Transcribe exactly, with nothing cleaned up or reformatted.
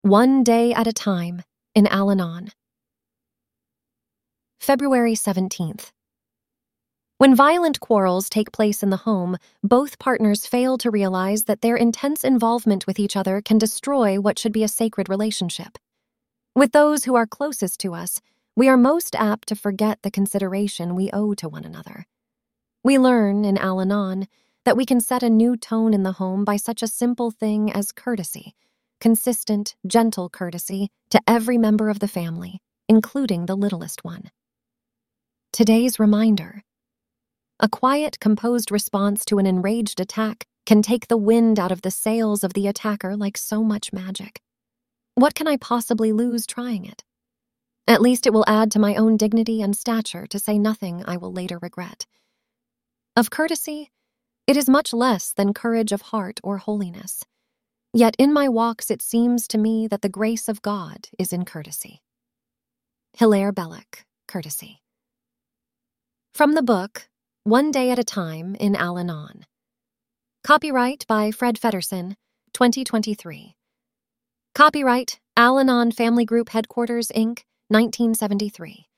One Day at a Time in Al-Anon. February seventeenth. When violent quarrels take place in the home, both partners fail to realize that their intense involvement with each other can destroy what should be a sacred relationship. With those who are closest to us, we are most apt to forget the consideration we owe to one another. We learn in Al-Anon that we can set a new tone in the home by such a simple thing as courtesy, consistent, gentle courtesy to every member of the family, including the littlest one. Today's reminder: a quiet, composed response to an enraged attack can take the wind out of the sails of the attacker like so much magic. What can I possibly lose trying it? At least it will add to my own dignity and stature, to say nothing I will later regret. Of courtesy, it is much less than courage of heart or holiness. Yet in my walks it seems to me that the grace of God is in courtesy. Hilaire Belloc, Courtesy. From the book, One Day at a Time in Al-Anon. Copyright by Fred Feddersen, twenty twenty-three. Copyright Al-Anon Family Group Headquarters, Incorporated, nineteen seventy-three.